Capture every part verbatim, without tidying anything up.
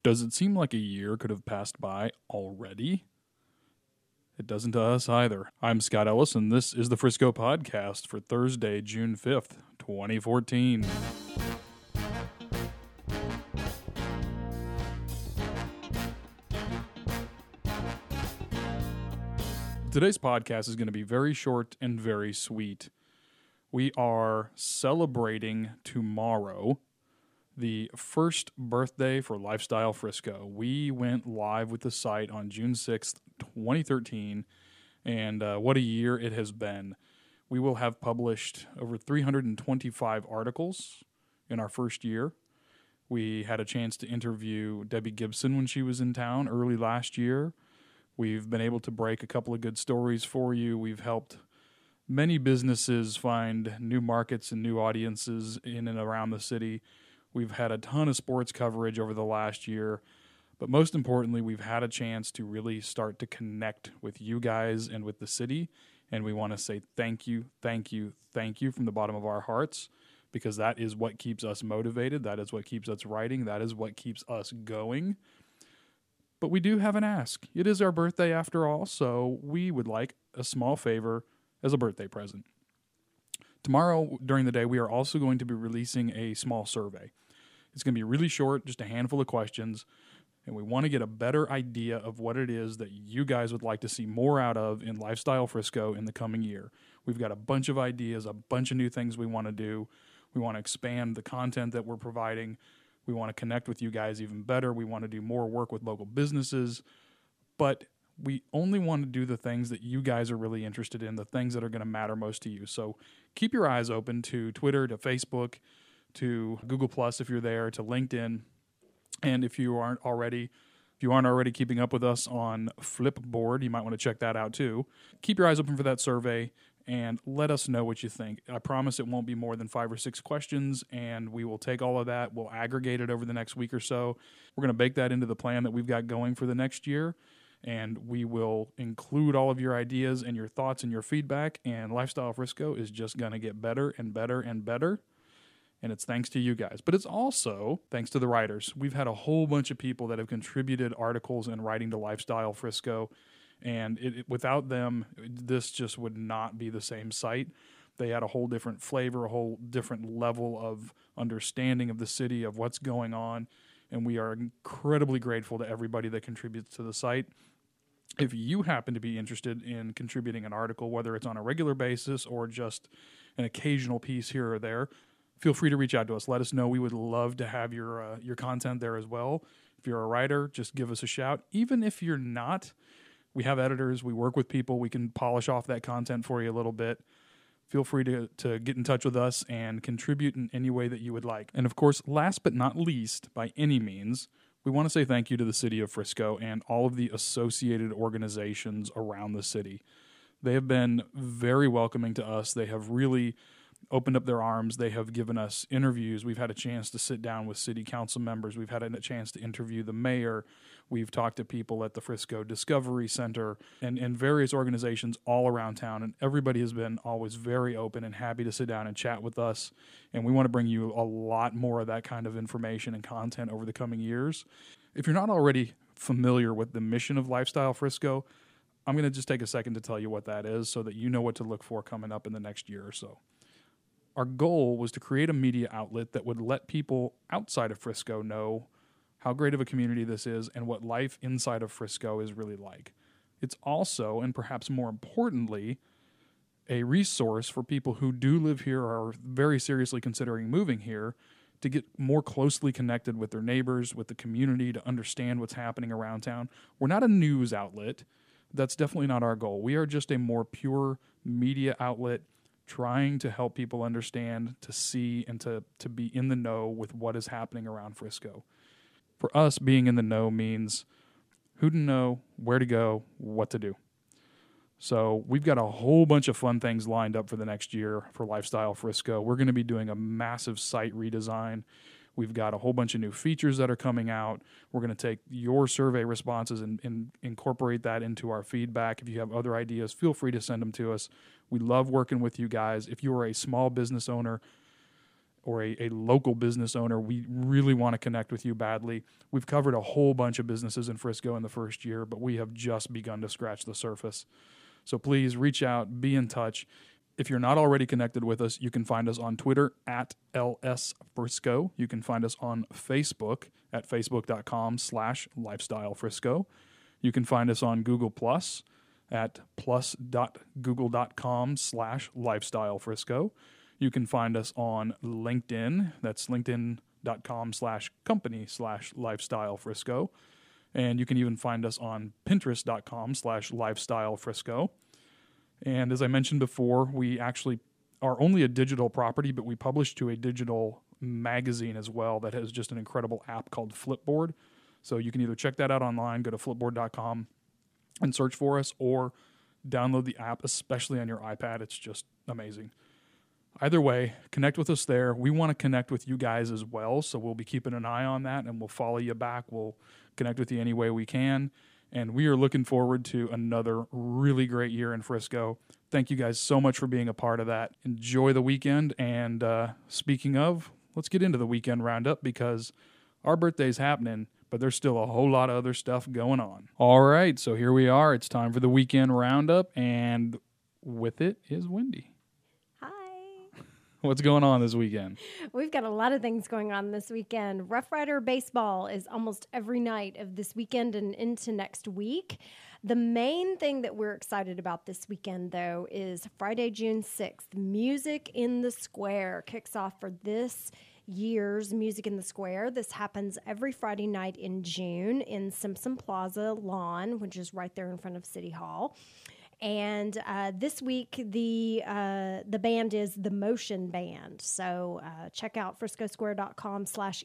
Does it seem like a year could have passed by already? It doesn't to us either. I'm Scott Ellis, and this is the Frisco Podcast for Thursday, June fifth, twenty fourteen. Today's podcast is going to be very short and very sweet. We are celebrating tomorrow the first birthday for Lifestyle Frisco. We went live with the site on June sixth, twenty thirteen, and uh, what a year it has been. We will have published over three hundred twenty-five articles in our first year. We had a chance to interview Debbie Gibson when she was in town early last year. We've been able to break a couple of good stories for you. We've helped many businesses find new markets and new audiences in and around the city. We've had a ton of sports coverage over the last year, but most importantly, we've had a chance to really start to connect with you guys and with the city, and we want to say thank you, thank you, thank you from the bottom of our hearts, because that is what keeps us motivated, that is what keeps us writing, that is what keeps us going. But we do have an ask. It is our birthday after all, so we would like a small favor as a birthday present. Tomorrow during the day, we are also going to be releasing a small survey. It's going to be really short, just a handful of questions, and we want to get a better idea of what it is that you guys would like to see more out of in Lifestyle Frisco in the coming year. We've got a bunch of ideas, a bunch of new things we want to do. We want to expand the content that we're providing. We want to connect with you guys even better. We want to do more work with local businesses, but we only want to do the things that you guys are really interested in, the things that are going to matter most to you. So keep your eyes open to Twitter, to Facebook, to Google Plus if you're there, to LinkedIn. And if you aren't already, if you aren't already keeping up with us on Flipboard, you might want to check that out too. Keep your eyes open for that survey and let us know what you think. I promise it won't be more than five or six questions, and we will take all of that. We'll aggregate it over the next week or so. We're going to bake that into the plan that we've got going for the next year. And we will include all of your ideas and your thoughts and your feedback, and Lifestyle Frisco is just going to get better and better and better, and it's thanks to you guys. But it's also thanks to the writers. We've had a whole bunch of people that have contributed articles and writing to Lifestyle Frisco, and it, it, without them, this just would not be the same site. They had a whole different flavor, a whole different level of understanding of the city, of what's going on, and we are incredibly grateful to everybody that contributes to the site. If you happen to be interested in contributing an article, whether it's on a regular basis or just an occasional piece here or there, feel free to reach out to us. Let us know. We would love to have your uh, your content there as well. If you're a writer, just give us a shout. Even if you're not, we have editors. We work with people. We can polish off that content for you a little bit. Feel free to, to get in touch with us and contribute in any way that you would like. And of course, last but not least, by any means, we want to say thank you to the city of Frisco and all of the associated organizations around the city. They have been very welcoming to us. They have really opened up their arms. They have given us interviews. We've had a chance to sit down with city council members. We've had a chance to interview the mayor. We've talked to people at the Frisco Discovery Center and, and various organizations all around town. And everybody has been always very open and happy to sit down and chat with us. And we want to bring you a lot more of that kind of information and content over the coming years. If you're not already familiar with the mission of Lifestyle Frisco, I'm going to just take a second to tell you what that is so that you know what to look for coming up in the next year or so. Our goal was to create a media outlet that would let people outside of Frisco know how great of a community this is and what life inside of Frisco is really like. It's also, and perhaps more importantly, a resource for people who do live here or are very seriously considering moving here to get more closely connected with their neighbors, with the community, to understand what's happening around town. We're not a news outlet. That's definitely not our goal. We are just a more pure media outlet trying to help people understand, to see, and to, to be in the know with what is happening around Frisco. For us, being in the know means who to know, where to go, what to do. So we've got a whole bunch of fun things lined up for the next year for Lifestyle Frisco. We're going to be doing a massive site redesign. We've got a whole bunch of new features that are coming out. We're going to take your survey responses and, and incorporate that into our feedback. If you have other ideas, feel free to send them to us. We love working with you guys. If you are a small business owner or a, a local business owner, we really want to connect with you badly. We've covered a whole bunch of businesses in Frisco in the first year, but we have just begun to scratch the surface. So please reach out, be in touch. If you're not already connected with us, you can find us on Twitter at L S Frisco. You can find us on Facebook at facebook.com slash lifestyle Frisco. You can find us on Google Plus at plus.google.com slash lifestyle Frisco. You can find us on LinkedIn. That's linkedin.com slash company slash lifestyle Frisco. And you can even find us on pinterest.com slash lifestyle Frisco. And as I mentioned before, we actually are only a digital property, but we publish to a digital magazine as well that has just an incredible app called Flipboard. So you can either check that out online, go to flipboard dot com and search for us, or download the app, especially on your iPad. It's just amazing. Either way, connect with us there. We want to connect with you guys as well, so we'll be keeping an eye on that, and we'll follow you back. We'll connect with you any way we can, and we are looking forward to another really great year in Frisco. Thank you guys so much for being a part of that. Enjoy the weekend, and uh, speaking of, let's get into the weekend roundup because our birthday's happening, but there's still a whole lot of other stuff going on. All right, so here we are. It's time for the weekend roundup, and with it is Wendy. What's going on this weekend? We've got a lot of things going on this weekend. Rough Rider Baseball is almost every night of this weekend and into next week. The main thing that we're excited about this weekend, though, is Friday, June sixth. Music in the Square kicks off for this year's Music in the Square. This happens every Friday night in June in Simpson Plaza Lawn, which is right there in front of City Hall. And uh, this week, the uh, the band is the Motion Band. So uh, check out friscosquare.com slash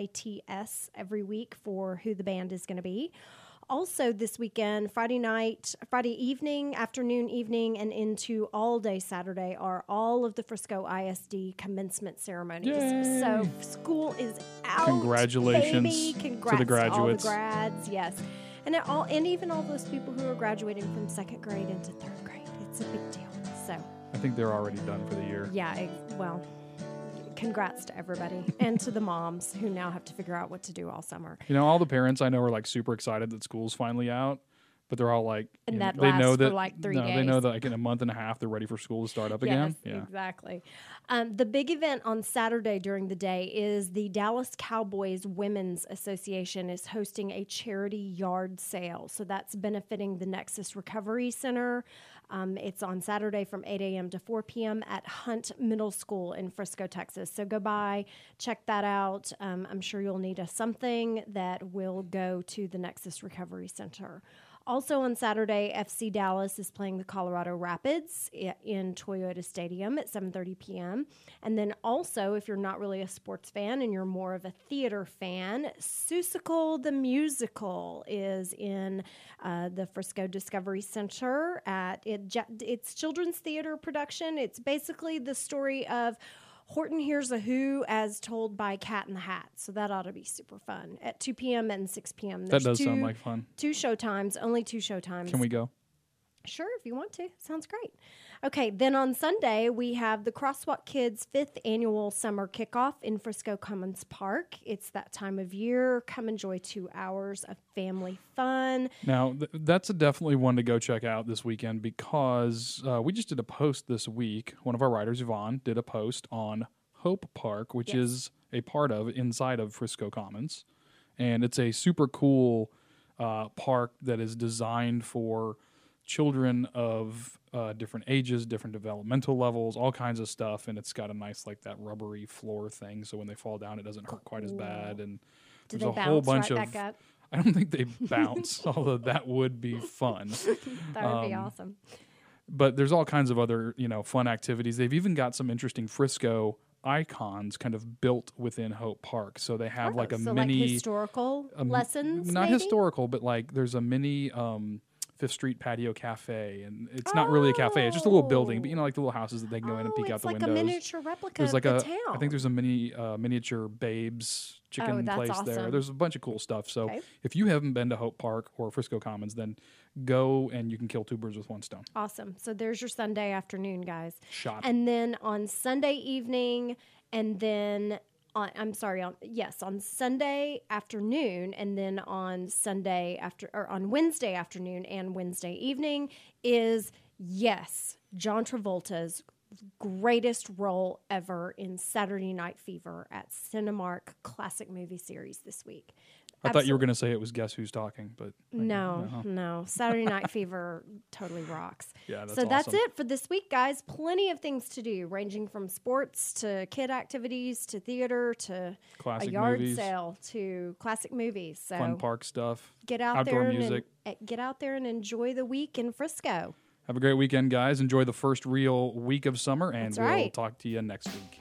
M-I-T-S every week for who the band is going to be. Also this weekend, Friday night, Friday evening, afternoon, evening, and into all day Saturday are all of the Frisco I S D commencement ceremonies. Yay. So school is out. Congratulations baby. Congrats to the graduates. To all the grads, yes. And it all, and even all those people who are graduating from second grade into third grade. It's a big deal. So I think they're already done for the year. yeah, it, well, congrats to everybody and to the moms who now have to figure out what to do all summer. You know, all the parents I know are like super excited that school's finally out, but they're all like, And you know, that they know lasts for that like three no, days. they know that like in a month and a half they're ready for school to start up again. Yes, Yeah, exactly. Um, the big event on Saturday during the day is the Dallas Cowboys Women's Association is hosting a charity yard sale. So that's benefiting the Nexus Recovery Center. Um, it's on Saturday from eight a.m. to four p.m. at Hunt Middle School in Frisco, Texas. So go by, check that out. Um, I'm sure you'll need a something that will go to the Nexus Recovery Center. Also on Saturday, F C Dallas is playing the Colorado Rapids in Toyota Stadium at seven thirty p.m. And then also, if you're not really a sports fan and you're more of a theater fan, Seussical the Musical is in uh, the Frisco Discovery Center. At it, It's children's theater production. It's basically the story of Horton Hears a Who as told by Cat in the Hat. So that ought to be super fun. At two p.m. and six p.m. that does two, sound like fun. Two show times, only two show times. Can we go? Sure, if you want to. Sounds great. Okay, then on Sunday, we have the Crosswalk Kids' fifth annual summer kickoff in Frisco Commons Park. It's that time of year. Come enjoy two hours of family fun. Now, th- that's a definitely one to go check out this weekend because uh, we just did a post this week. One of our writers, Yvonne, did a post on Hope Park, which Yes. is a part of, inside of Frisco Commons. And it's a super cool uh, park that is designed for children of uh, different ages, different developmental levels, all kinds of stuff. And it's got a nice, like that rubbery floor thing. So when they fall down, it doesn't hurt quite as bad. And Do there's they a whole bounce bunch right of, back up? I don't think they bounce, although that would be fun. That would be Um, awesome. But there's all kinds of other, you know, fun activities. They've even got some interesting Frisco icons kind of built within Hope Park. So they have Oh, like a so mini like historical um, lessons, not maybe? historical, but like there's a mini um, Fifth Street Patio Cafe, and it's not really a cafe; it's just a little building. But you know, like the little houses that they can go in and Oh, peek it's out the like windows. a miniature replica There's of like the a, town. I think there's a mini uh, miniature Babes chicken Oh, that's place there. awesome. There's a bunch of cool stuff. So Okay. if you haven't been to Hope Park or Frisco Commons, then go and you can kill two birds with one stone. Awesome. So there's your Sunday afternoon, guys. Shot. And then on Sunday evening, and then on, I'm sorry, on yes, on Sunday afternoon, and then on Sunday after or on Wednesday afternoon and Wednesday evening is yes, John Travolta's greatest role ever in Saturday Night Fever at Cinemark Classic Movie Series this week. I thought you were going to say it was Guess Who's Talking, but No, no. no. Saturday Night Fever totally rocks. Yeah, that's so that's awesome. it for this week, guys. Plenty of things to do, ranging from sports to kid activities to theater to Classic a yard movies, sale to classic movies. So fun park stuff, get out outdoor there music. and get out there and enjoy the week in Frisco. Have a great weekend, guys. Enjoy the first real week of summer, and That's we'll right. talk to you next week.